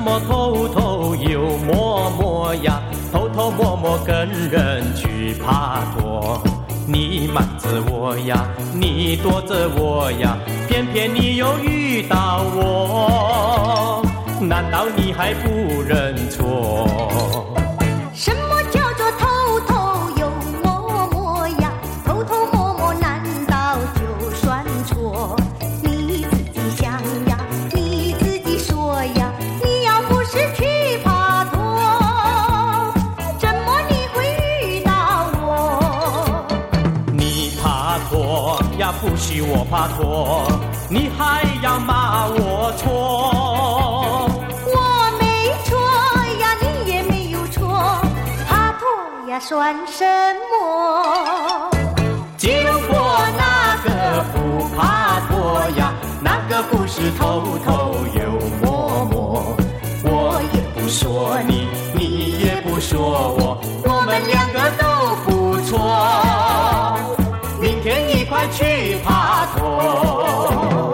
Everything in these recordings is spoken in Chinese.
么偷偷又摸摸呀？偷偷摸摸跟人去爬拖。你瞒着我呀，你躲着我呀，偏偏你又遇到我，难道你还不认错？ 什么叫做偷偷又摸摸呀？偷偷摸摸难道就算错？你自己想呀，你自己说呀，你要不是去爬拖，怎么你会遇到我？ 你爬拖呀，不许我爬拖，你还要骂我错。 我没错呀，你也没有错，爬拖呀算什么？ 吉隆坡那个不爬拖呀，那个不是偷偷又摸摸。我也不说你，你也不说我，我们两个都不错。明天一块去爬拖。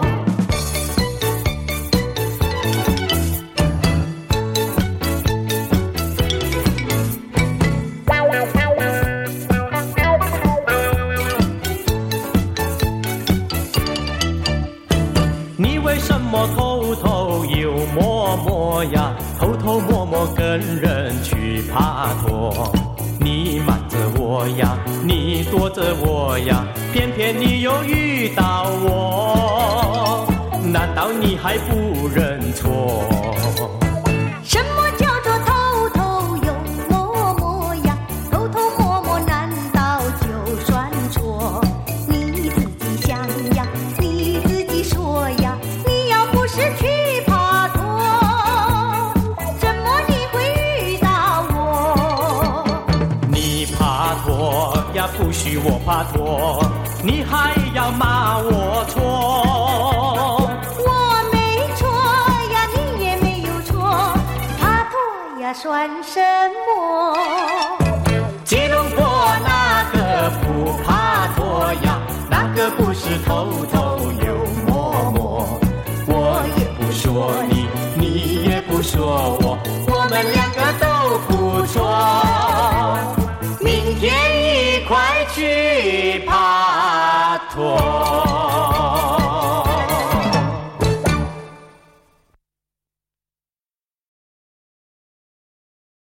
你为什么偷偷又摸摸呀？偷偷摸摸跟人去爬拖。你瞒着我呀，你躲着我呀，偏偏你又遇到我，难道你还不认错？ 什么叫做偷偷又摸摸呀？偷偷摸摸难道就算错？你自己想呀，你自己说呀，你要不是去爬拖，怎么你会遇到我？ 你爬拖呀，不许我爬拖，你还要骂我错。 我没错呀，你也没有错，爬拖呀算什么？ 吉隆坡那个不爬拖呀，那个不是偷偷又摸摸。我也不说你，你也不说我，我们两个都不错。明天一块去爬拖。